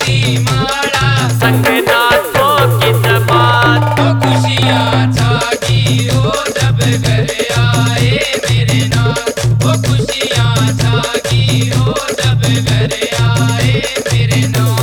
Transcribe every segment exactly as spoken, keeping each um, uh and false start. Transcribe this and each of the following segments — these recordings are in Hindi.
की माला, संग नाथों की जमात। ओ खुशियाँ छागी हो जब घर आए मेरे नाथ, ओ खुशियाँ छागी हो जब घर आए मेरे नाथ।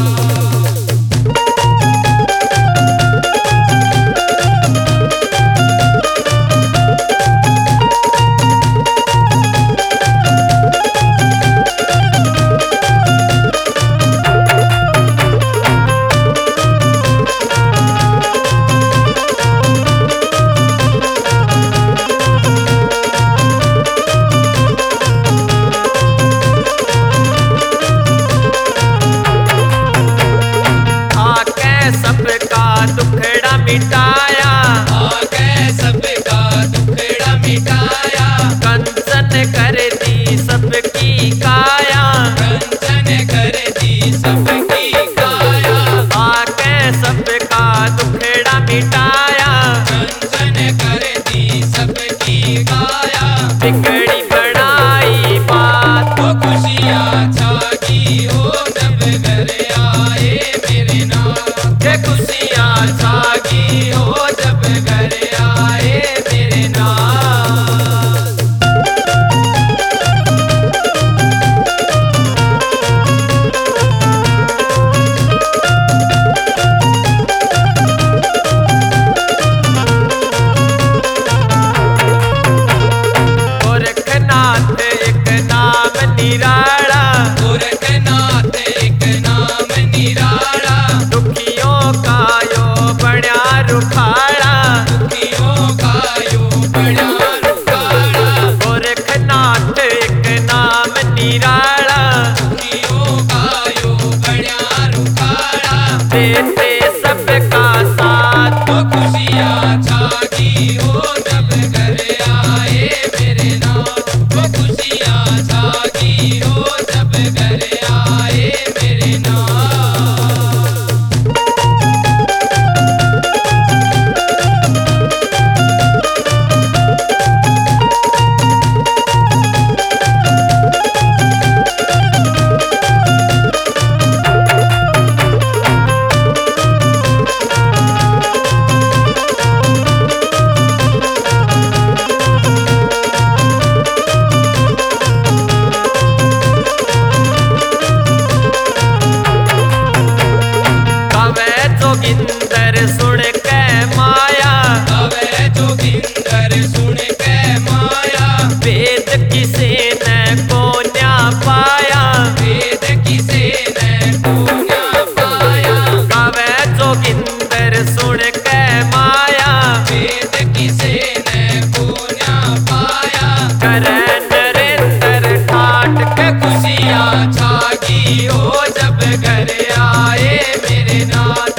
सबका दुखड़ा मिटाया, आके सबका दुखड़ा मिटाया, कंचन कर दी सबकी काया, कंचन कर दी सबकी काया, आके सबका दुखड़ा मिटाया, कंचन कर दी सबकी काया, बिगड़ी बनाई बात। ओ खुशियाँ छागी हो जब घर आए मेरे नाथ, ये खुशियाँ छागी हो जब घर आए मेरे नाथ। गोरखनाथ एक नाम निराला, गोरखनाथ एक नाम निराला, दुखियों का यो बड़ा रुखाड़ा, दुखियों का यो बड़ा रुखाड़ा, गोरखनाथ एक नाम निराला, दुखियों का यो बड़ा रुखाड़ा, देते सबका साथ। ओ खुशियाँ छागी हो जब घर आए मेरे नाथ, ओ खुशियाँ छागी हो जब घर आए मेरे नाथ। कवे जोगिंदर सुन के माया, अवे जोगिंदर सुन के माया, वेद किसे न को न्या पाया, वेद किसे ने को न पाया, कवे जोगिंदर सुन के माया, वेद किसे ने को न पाया, करे नरेंद्र ठाट के खुशियाँ छागी हो जब घर आए मेरे नाथ,